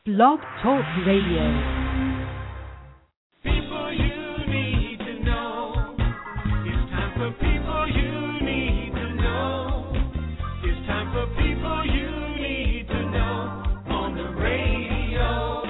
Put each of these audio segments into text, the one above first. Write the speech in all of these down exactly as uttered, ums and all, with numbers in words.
Blog Talk Radio. People you need to know. It's time for people you need to know. It's time for people you need to know on the radio.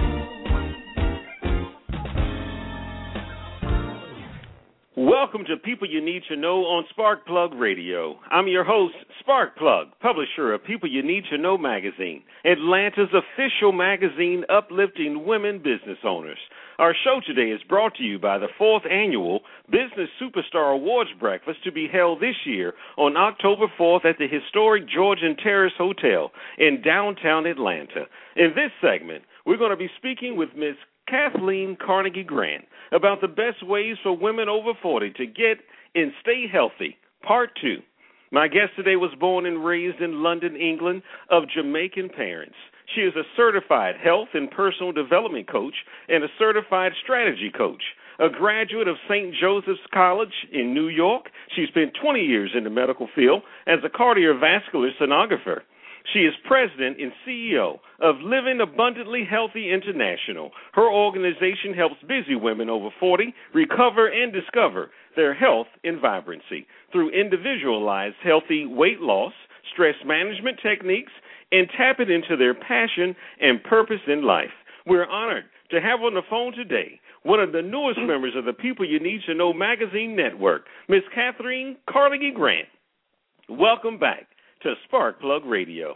Welcome to People You Need to Know on Sparkplug Radio. I'm your host, Sparkplug, publisher of People You Need to Know magazine, Atlanta's official magazine uplifting women business owners. Our show today is brought to you by the fourth annual Business Superstar Awards Breakfast to be held this year on October fourth at the historic Georgian Terrace Hotel in downtown Atlanta. In this segment, we're going to be speaking with Miz Kathleen Carnegie Grant about the best ways for women over forty to get and stay healthy, part two. My guest today was born and raised in London, England, of Jamaican parents. She is a certified health and personal development coach and a certified strategy coach. A graduate of Saint Joseph's College in New York, she spent twenty years in the medical field as a cardiovascular sonographer. She is president and C E O of Living Abundantly Healthy International. Her organization helps busy women over forty recover and discover their health and vibrancy through individualized healthy weight loss, stress management techniques, and tapping into their passion and purpose in life. We're honored to have on the phone today one of the newest members of the People You Need to Know magazine network, Miz Kathleen Carnegie Grant. Welcome back to Sparkplug Radio.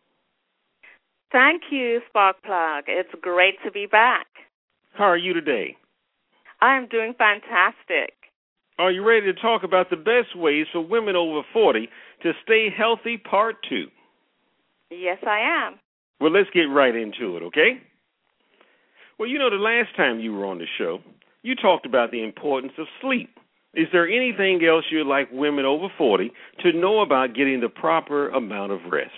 Thank you, Sparkplug. It's great to be back. How are you today? I'm doing fantastic. Are you ready to talk about the best ways for women over forty to stay healthy, part two? Yes, I am. Well, let's get right into it, okay? Well, you know, the last time you were on the show, you talked about the importance of sleep. Is there anything else you'd like women over forty to know about getting the proper amount of rest?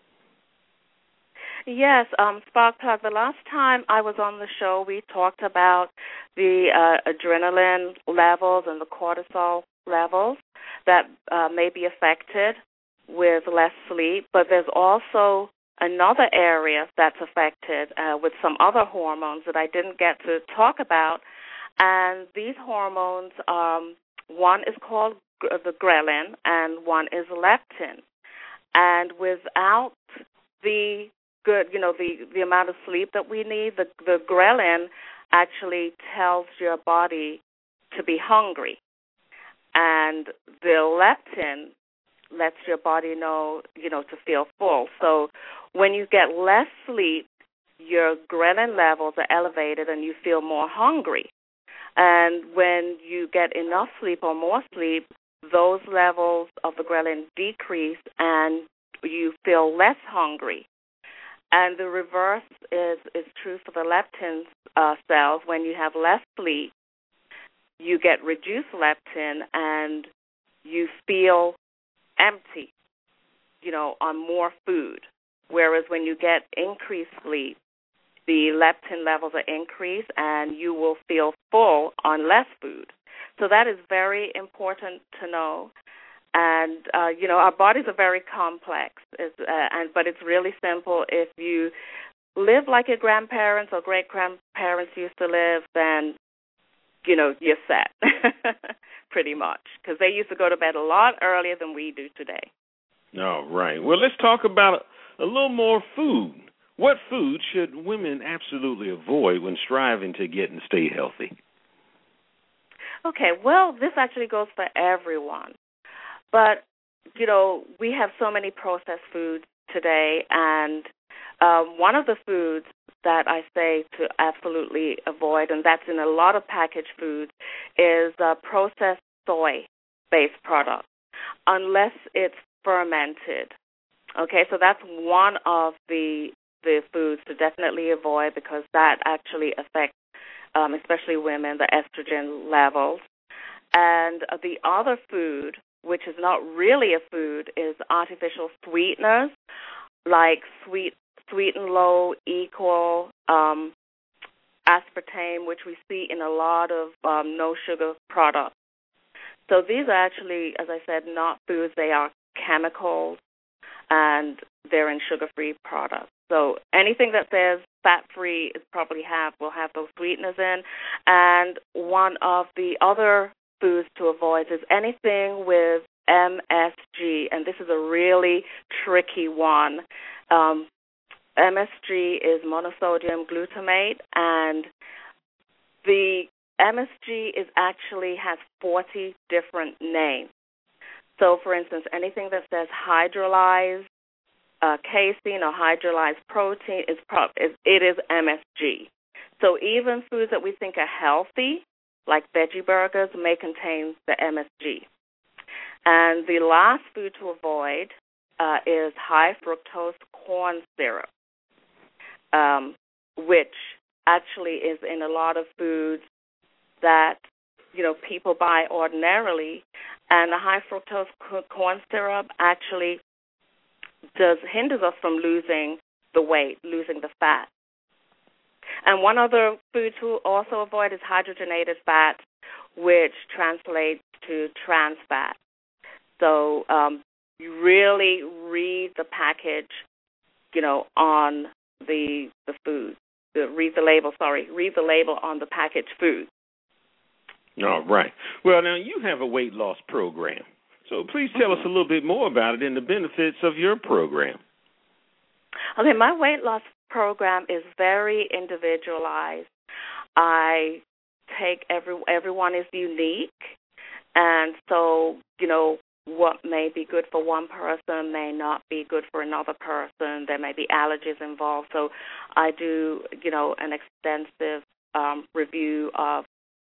Yes, um, Sparkplug, the last time I was on the show, we talked about the uh, adrenaline levels and the cortisol levels that uh, may be affected with less sleep, but there's also another area that's affected uh, with some other hormones that I didn't get to talk about, and these hormones, um, one is called g- the ghrelin and one is leptin, and without the good, you know, the, the amount of sleep that we need, the, the ghrelin actually tells your body to be hungry, and the leptin lets your body know, you know, to feel full. So when you get less sleep, your ghrelin levels are elevated and you feel more hungry. And when you get enough sleep or more sleep, those levels of the ghrelin decrease and you feel less hungry. And the reverse is, is true for the leptin uh, cells. When you have less sleep, you get reduced leptin and you feel empty, you know, on more food. Whereas when you get increased sleep, the leptin levels are increased and you will feel full on less food. So that is very important to know. And, uh, you know, our bodies are very complex, it's, uh, and but it's really simple. If you live like your grandparents or great-grandparents used to live, then, you know, you're set, pretty much, because they used to go to bed a lot earlier than we do today. All right. Well, let's talk about a, a little more food. What food should women absolutely avoid when striving to get and stay healthy? Okay, well, this actually goes for everyone. But, you know, we have so many processed foods today, and um, one of the foods that I say to absolutely avoid, and that's in a lot of packaged foods, is uh, processed soy-based products, unless it's fermented. Okay, so that's one of the the foods to definitely avoid because that actually affects, um, especially women, the estrogen levels. And uh, the other food, which is not really a food, is artificial sweeteners like sweet, sweet and low equal um, aspartame, which we see in a lot of um, no-sugar products. So these are actually, as I said, not foods. They are chemicals, and they're in sugar-free products. So anything that says fat-free is probably have will have those sweeteners in. And one of the other foods to avoid is anything with M S G, and this is a really tricky one. Um, M S G is monosodium glutamate, and the M S G is actually has forty different names. So, for instance, anything that says hydrolyzed uh, casein or hydrolyzed protein is, pro- is it is M S G. So even foods that we think are healthy, like veggie burgers, may contain the M S G. And the last food to avoid uh, is high fructose corn syrup, um, which actually is in a lot of foods that, you know, people buy ordinarily. And the high fructose corn syrup actually does hinders us from losing the weight, losing the fat. And one other food to also avoid is hydrogenated fat, which translates to trans fat. So um, you really read the package, you know, on the the food. The, read the label, sorry, read the label on the packaged food. All right. Well, now you have a weight loss program. So please tell us a little bit more about it and the benefits of your program. Okay, my weight loss program is very individualized. I take every everyone is unique, and so, you know, what may be good for one person may not be good for another person. There may be allergies involved. So I do, you know, an extensive um, review of,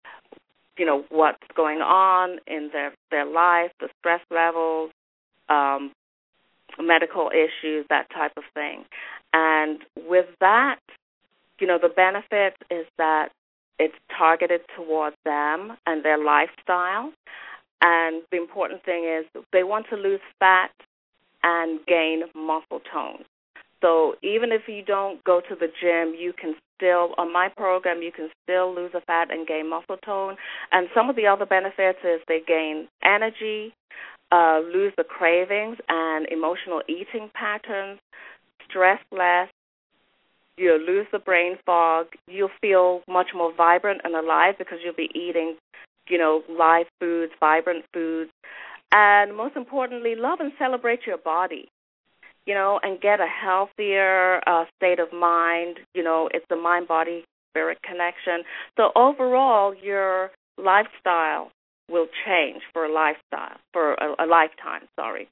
you know, what's going on in their, their life, the stress levels, um, medical issues, that type of thing. And with that, you know, the benefit is that it's targeted towards them and their lifestyle. And the important thing is they want to lose fat and gain muscle tone. So even if you don't go to the gym, you can still, on my program, you can still lose the fat and gain muscle tone. And some of the other benefits is they gain energy, uh, lose the cravings and emotional eating patterns, stress less, you'll lose the brain fog, you'll feel much more vibrant and alive because you'll be eating, you know, live foods, vibrant foods, and most importantly, love and celebrate your body, you know, and get a healthier uh, state of mind. You know, it's the mind-body-spirit connection. So overall, your lifestyle will change for a lifestyle, for a, a lifetime, sorry.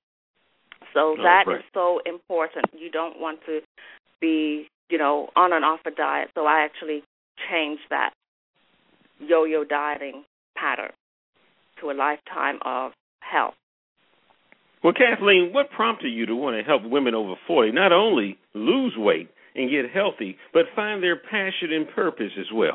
So that right. is so important. You don't want to be, you know, on and off a diet. So I actually changed that yo-yo dieting pattern to a lifetime of health. Well, Kathleen, what prompted you to want to help women over forty not only lose weight and get healthy, but find their passion and purpose as well?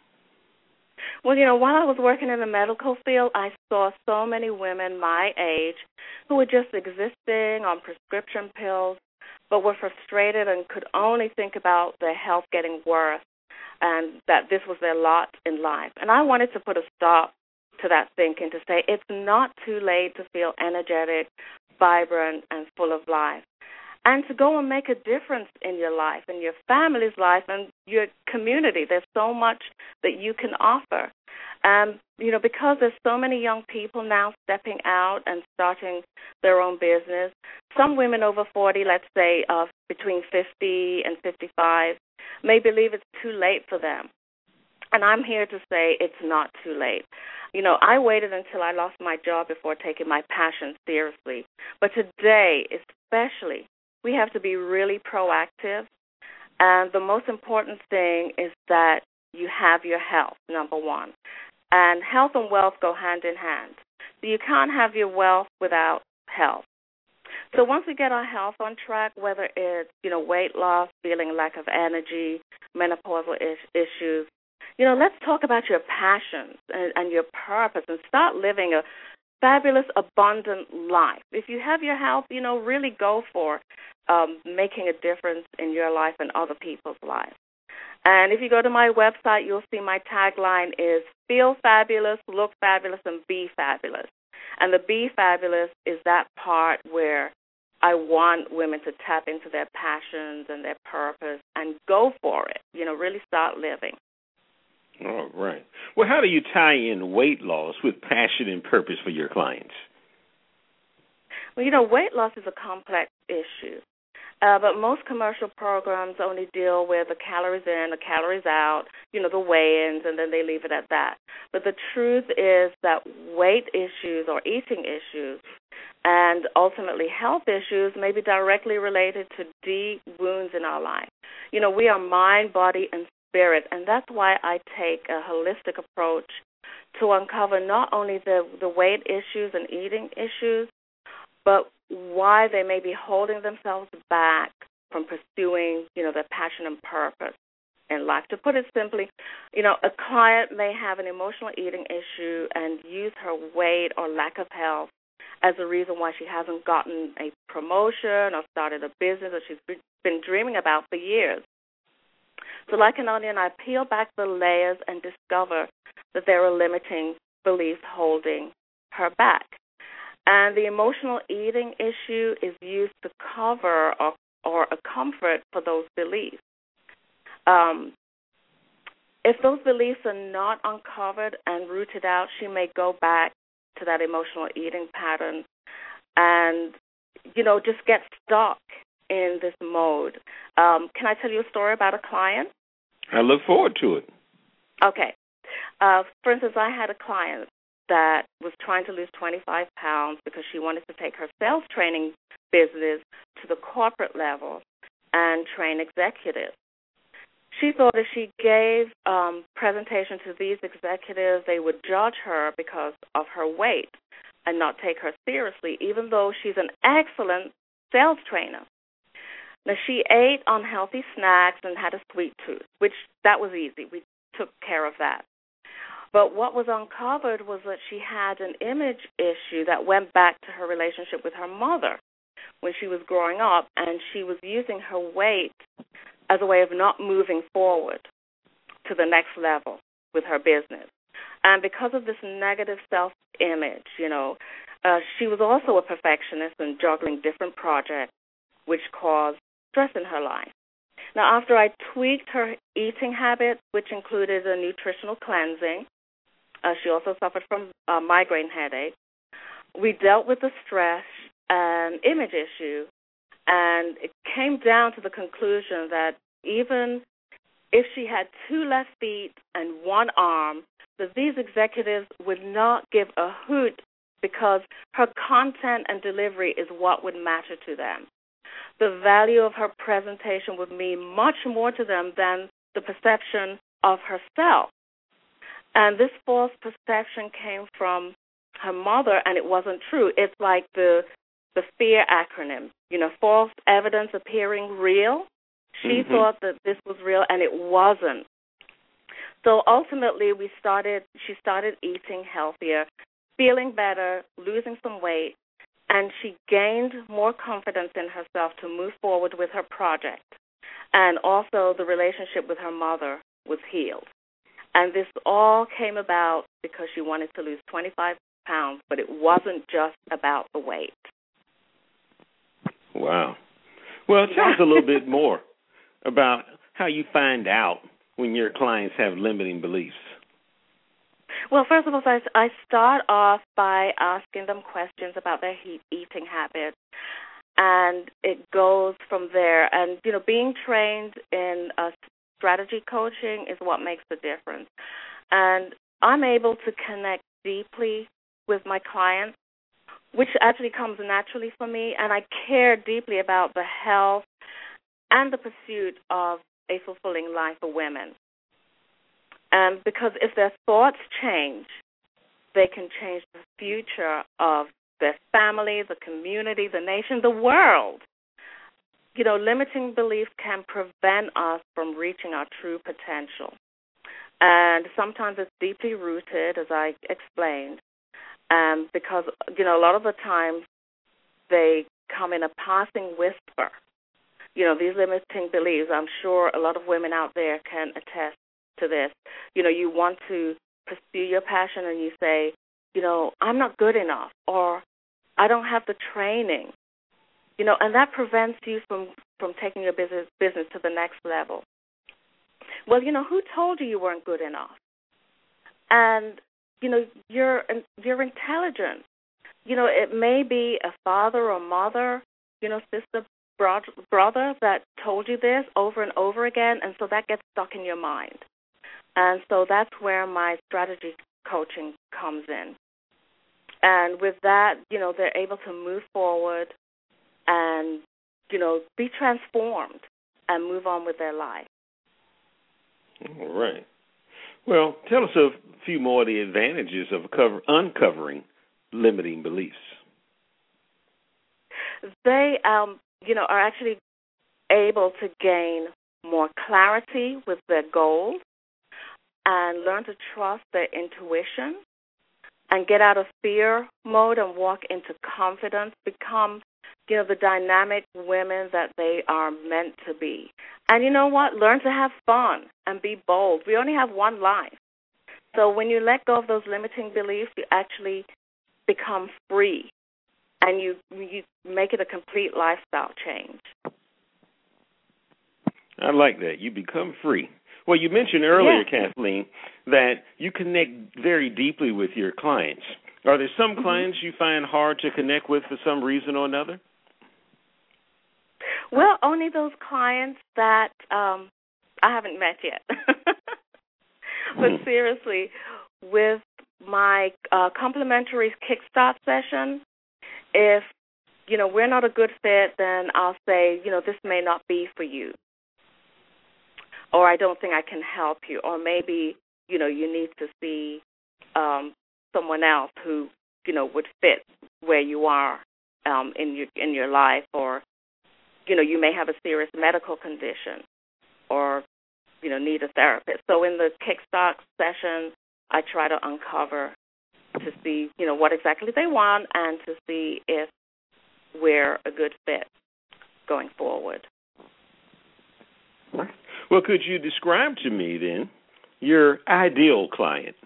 Well, you know, while I was working in the medical field, I saw so many women my age who were just existing on prescription pills, but were frustrated and could only think about their health getting worse, and that this was their lot in life. And I wanted to put a stop to that thinking, to say it's not too late to feel energetic, vibrant, and full of life, and to go and make a difference in your life, in your family's life, and your community. There's so much that you can offer. Um, you know, because there's so many young people now stepping out and starting their own business. Some women over forty, let's say uh, between fifty and fifty-five, may believe it's too late for them. And I'm here to say it's not too late. You know, I waited until I lost my job before taking my passion seriously. But today, especially, we have to be really proactive. And the most important thing is that you have your health, number one. And health and wealth go hand in hand. So you can't have your wealth without health. So once we get our health on track, whether it's, you know, weight loss, feeling lack of energy, menopausal is- issues, you know, let's talk about your passions and, and your purpose and start living a fabulous, abundant life. If you have your health, you know, really go for um, making a difference in your life and other people's lives. And if you go to my website, you'll see my tagline is feel fabulous, look fabulous, and be fabulous. And the be fabulous is that part where I want women to tap into their passions and their purpose and go for it, you know, really start living. All right. Well, how do you tie in weight loss with passion and purpose for your clients? Well, you know, weight loss is a complex issue, uh, but most commercial programs only deal with the calories in, the calories out, you know, the weigh-ins, and then they leave it at that. But the truth is that weight issues or eating issues and ultimately health issues may be directly related to deep wounds in our life. You know, we are mind, body, and spirit, and that's why I take a holistic approach to uncover not only the, the weight issues and eating issues, but why they may be holding themselves back from pursuing, you know, their passion and purpose in life. To put it simply, you know, a client may have an emotional eating issue and use her weight or lack of health as a reason why she hasn't gotten a promotion or started a business that she's been dreaming about for years. So like an onion, I peel back the layers and discover that there are limiting beliefs holding her back. And the emotional eating issue is used to cover or, or a comfort for those beliefs. Um, if those beliefs are not uncovered and rooted out, she may go back to that emotional eating pattern and, you know, just get stuck in this mode. Um, can I tell you a story about a client? I look forward to it. Okay. Uh, for instance, I had a client that was trying to lose twenty-five pounds because she wanted to take her sales training business to the corporate level and train executives. She thought if she gave um, presentation to these executives, they would judge her because of her weight and not take her seriously, even though she's an excellent sales trainer. Now, she ate unhealthy snacks and had a sweet tooth, which that was easy. We took care of that. But what was uncovered was that she had an image issue that went back to her relationship with her mother when she was growing up, and she was using her weight as a way of not moving forward to the next level with her business. And because of this negative self-image, you know, uh, she was also a perfectionist and juggling different projects, which caused stress in her life. Now, after I tweaked her eating habits, which included a nutritional cleansing, uh, she also suffered from uh, migraine headache. We dealt with the stress and image issue, and it came down to the conclusion that even if she had two left feet and one arm, that these executives would not give a hoot because her content and delivery is what would matter to them. The value of her presentation would mean much more to them than the perception of herself. And this false perception came from her mother, and it wasn't true. It's like the the FEAR acronym, you know, false evidence appearing real. She mm-hmm. thought that this was real, and it wasn't. So ultimately, we started. She started eating healthier, feeling better, losing some weight, and she gained more confidence in herself to move forward with her project. And also, the relationship with her mother was healed. And this all came about because she wanted to lose twenty-five pounds, but it wasn't just about the weight. Wow. Well, tell us a little bit more about how you find out when your clients have limiting beliefs. Well, first of all, I, I start off by asking them questions about their he- eating habits, and it goes from there. And, you know, being trained in a strategy coaching is what makes the difference. And I'm able to connect deeply with my clients, which actually comes naturally for me, and I care deeply about the health and the pursuit of a fulfilling life for women. And because if their thoughts change, they can change the future of their family, the community, the nation, the world. You know, limiting beliefs can prevent us from reaching our true potential. And sometimes it's deeply rooted, as I explained, um, because, you know, a lot of the times they come in a passing whisper. You know, these limiting beliefs, I'm sure a lot of women out there can attest to this. You know, you want to pursue your passion and you say, you know, I'm not good enough, or I don't have the training. you know, and that prevents you from, from taking your business business to the next level. Well, you know, who told you you weren't good enough? And, you know, you're you're intelligent. You know, it may be a father or mother, you know, sister, brother that told you this over and over again, and so that gets stuck in your mind. And so that's where my strategy coaching comes in. And with that, you know, they're able to move forward and, you know, be transformed and move on with their life. All right. Well, tell us a few more of the advantages of cover, uncovering limiting beliefs. They, um, you know, are actually able to gain more clarity with their goals and learn to trust their intuition and get out of fear mode and walk into confidence, become, you know, the dynamic women that they are meant to be. And you know what? Learn to have fun and be bold. We only have one life. So when you let go of those limiting beliefs, you actually become free, and you you make it a complete lifestyle change. I like that. You become free. Well, you mentioned earlier, yeah. Kathleen, that you connect very deeply with your clients. Are there some mm-hmm. clients you find hard to connect with for some reason or another? Well, only those clients that um, I haven't met yet. But mm. seriously, with my uh, complimentary Kickstart session, if, you know, we're not a good fit, then I'll say, you know, this may not be for you. Or I don't think I can help you. Or maybe, you know, you need to see um, someone else who, you know, would fit where you are um, in your in your life. Or, you know, you may have a serious medical condition or, you know, need a therapist. So in the Kickstart session, I try to uncover to see, you know, what exactly they want and to see if we're a good fit going forward. Well, could you describe to me, then, your ideal client?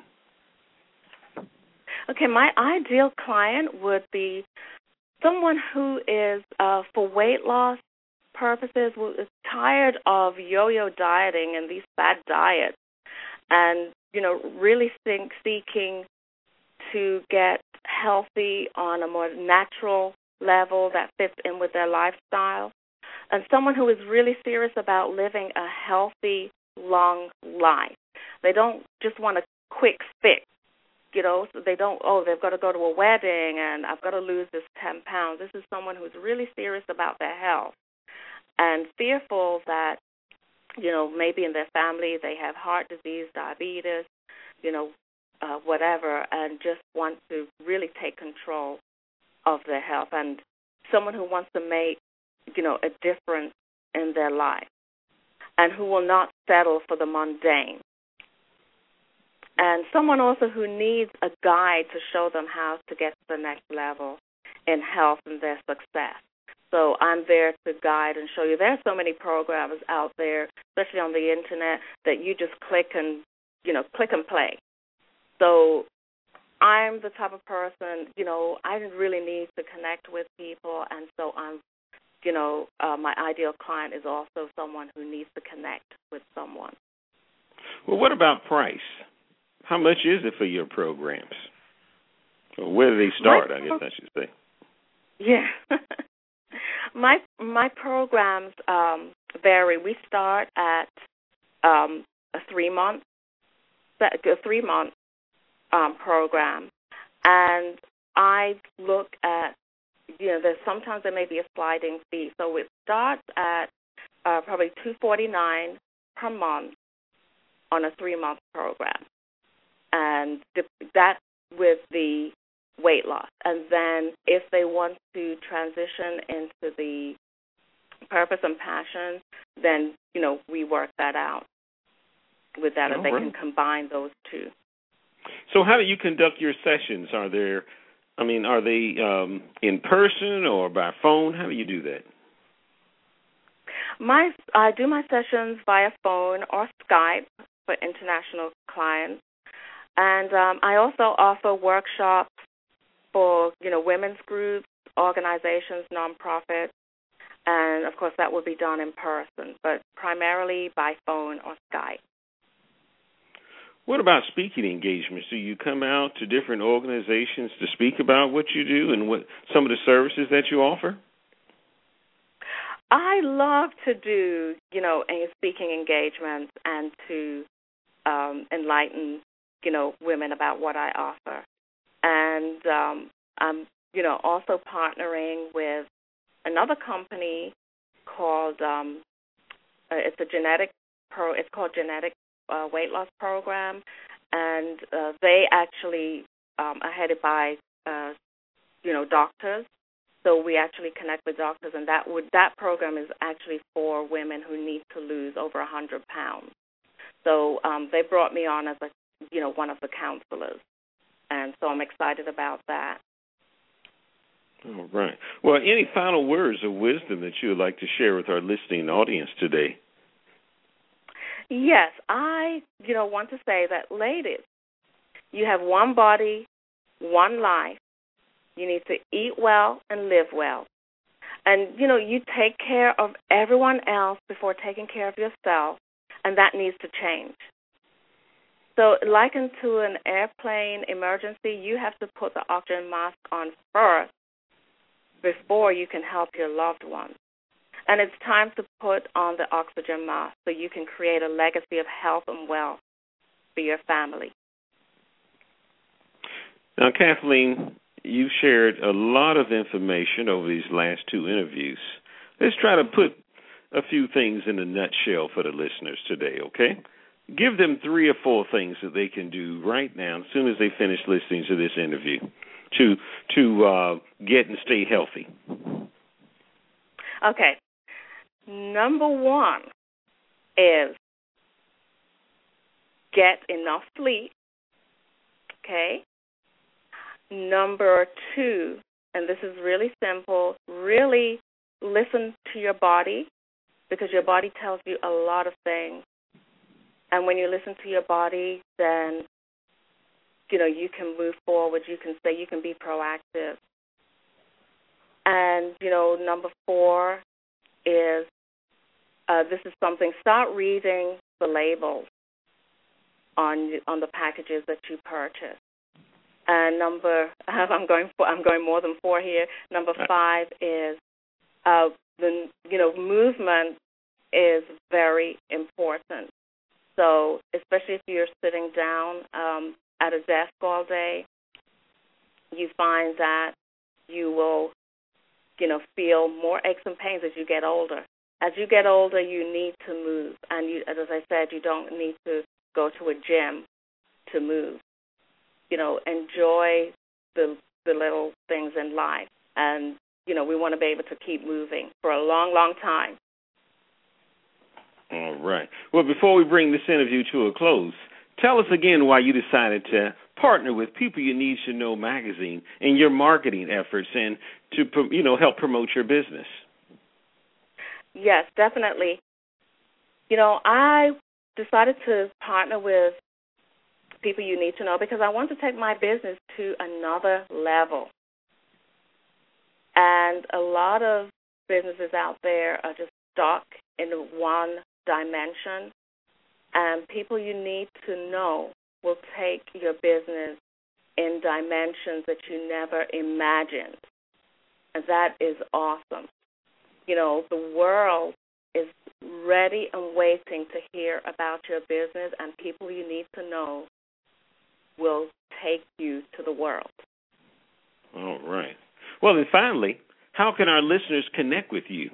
Okay, my ideal client would be someone who is, uh, for weight loss purposes, is tired of yo-yo dieting and these fad diets and, you know, really think, seeking to get healthy on a more natural level that fits in with their lifestyle. And someone who is really serious about living a healthy, long life. They don't just want a quick fix, you know. So they don't, oh, they've got to go to a wedding and I've got to lose this ten pounds. This is someone who's really serious about their health and fearful that, you know, maybe in their family they have heart disease, diabetes, you know, uh, whatever, and just want to really take control of their health. And someone who wants to make, you know, a difference in their life and who will not settle for the mundane. And someone also who needs a guide to show them how to get to the next level in health and their success. So I'm there to guide and show you. There are so many programs out there, especially on the Internet, that you just click and, you know, click and play. So I'm the type of person, you know, I really need to connect with people, and so I'm, you know, uh, my ideal client is also someone who needs to connect with someone. Well, what about price? How much is it for your programs? Or where do they start, my, I guess I should say. Yeah. my my programs um, vary. We start at um, a three-month, a three-month um, program, and I look at, you know, there's sometimes there may be a sliding fee. So it starts at uh, probably two hundred forty-nine dollars per month on a three-month program, and that with the weight loss. And then if they want to transition into the purpose and passion, then, you know, we work that out with that, and they can combine those two. So how do you conduct your sessions? Are there, I mean, are they um, in person or by phone? How do you do that? My I do my sessions via phone or Skype for international clients, and um, I also offer workshops for, you know, women's groups organizations, nonprofits, and, of course, that would be done in person, but primarily by phone or Skype. What about speaking engagements? Do you come out to different organizations to speak about what you do and what some of the services that you offer? I love to do, you know, speaking engagements and to um, enlighten, you know, women about what I offer. And um, I'm, you know, also partnering with another company called, um, uh, it's a genetic, pro, it's called Genetic uh, Weight Loss Program, and uh, they actually um, are headed by, uh, you know, doctors. So we actually connect with doctors, and that would that program is actually for women who need to lose over one hundred pounds. So um, they brought me on as a, you know, one of the counselors, and so I'm excited about that. All right. Well, any final words of wisdom that you would like to share with our listening audience today? Yes, I, you know, want to say that, ladies, you have one body, one life. You need to eat well and live well. And, you know, you take care of everyone else before taking care of yourself, and that needs to change. So likened to an airplane emergency, you have to put the oxygen mask on first before you can help your loved ones. And it's time to put on the oxygen mask so you can create a legacy of health and wealth for your family. Now, Kathleen, you shared a lot of information over these last two interviews. Let's try to put a few things in a nutshell for the listeners today, okay? Give them three or four things that they can do right now as soon as they finish listening to this interview to to uh, get and stay healthy. Okay. Number one is get enough sleep, okay? Number two, and this is really simple, really listen to your body, because your body tells you a lot of things. And when you listen to your body, then, you know, you can move forward. You can say, you can be proactive. And, you know, number four is, uh, this is something, start reading the labels on on the packages that you purchase. And number, I'm going for, I'm going more than four here. Number five is, uh, the you know, movement is very important. So especially if you're sitting down um, at a desk all day, you find that you will, you know, feel more aches and pains as you get older. As you get older, you need to move. And you, as I said, you don't need to go to a gym to move. You know, enjoy the the little things in life. And, you know, we want to be able to keep moving for a long, long time. All right. Well, before we bring this interview to a close, tell us again why you decided to partner with People You Need to Know magazine in your marketing efforts and to, you know, help promote your business. Yes, definitely. You know, I decided to partner with People You Need to Know because I want to take my business to another level. And a lot of businesses out there are just stuck in one dimension, and People You Need to Know will take your business in dimensions that you never imagined. And that is awesome. You know, the world is ready and waiting to hear about your business, and People You Need to Know will take you to the world. All right. Well, and finally, how can our listeners connect with you?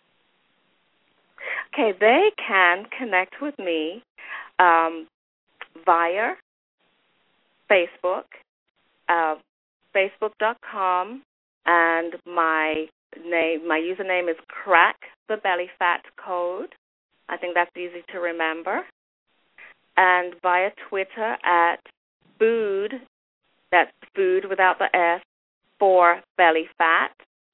Okay, they can connect with me um, via Facebook, uh, facebook dot com, and my name, my username is Crack the Belly Fat Code. I think that's easy to remember. And via Twitter at Food, that's food without the S, for belly fat.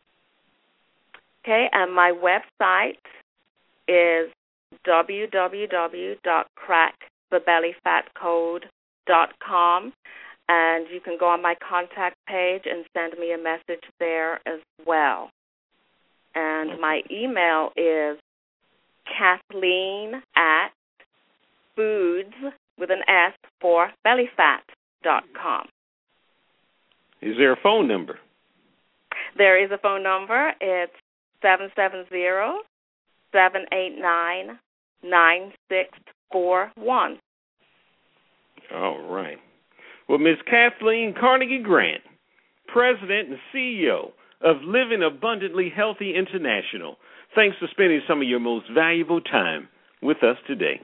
Okay, and my website is w w w dot crack the belly fat code dot com, And you can go on my contact page and send me a message there as well. And my email is Kathleen at foods with an S for bellyfat dot com. Is there a phone number? There is a phone number. It's seven seven zero, seven eight nine, nine six four one. All right. Well, Miz Kathleen Carnegie Grant, President and C E O of Living Abundantly Healthy International, thanks for spending some of your most valuable time with us today.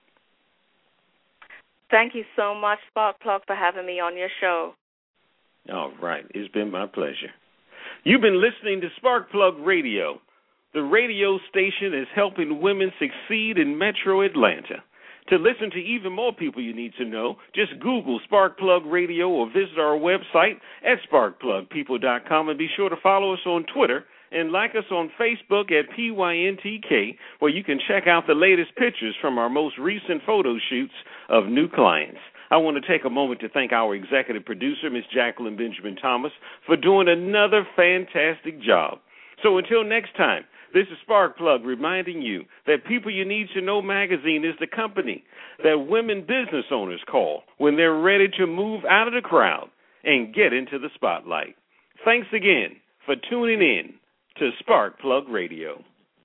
Thank you so much, Sparkplug, for having me on your show. All right. It's been my pleasure. You've been listening to Sparkplug Radio. The radio station is helping women succeed in Metro Atlanta. To listen to even more people you need to know, just Google Sparkplug Radio or visit our website at spark plug people dot com, and be sure to follow us on Twitter and like us on Facebook at P Y N T K, where you can check out the latest pictures from our most recent photo shoots of new clients. I want to take a moment to thank our executive producer, Miz Jacqueline Benjamin Thomas, for doing another fantastic job. So until next time, this is Sparkplug reminding you that People You Need to Know magazine is the company that women business owners call when they're ready to move out of the crowd and get into the spotlight. Thanks again for tuning in to Sparkplug Radio.